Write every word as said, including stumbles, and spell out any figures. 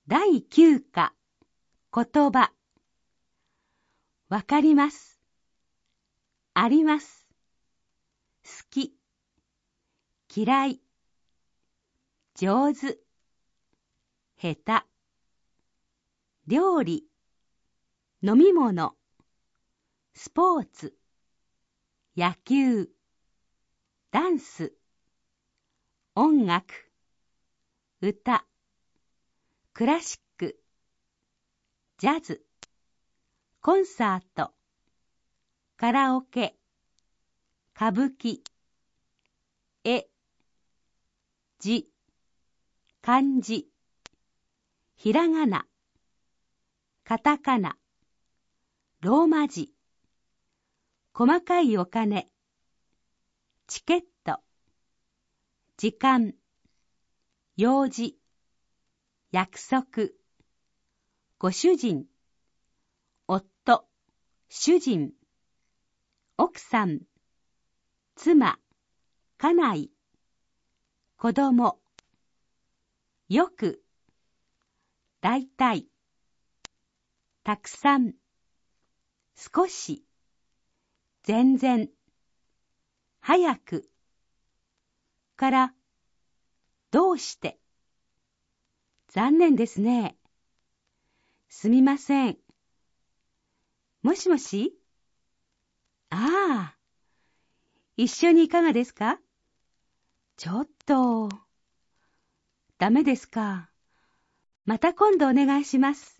だいきゅう課言葉。わかります。あります。好き。嫌い。上手。下手。料理。飲み物。スポーツ。野球。ダンス。音楽。歌。クラシック。ジャズ。コンサート。カラオケ。歌舞伎。絵。字。漢字。ひらがな。カタカナ。ローマ字。細かいお金。チケット。時間。用事。約束。ご主人。夫。主人。奥さん。妻。家内。子供。よく。だいたい。たくさん。少し。全然。早く。から、どうして。残念ですね。すみません。もしもし？ああ。一緒にいかがですか？ちょっと。ダメですか。また今度お願いします。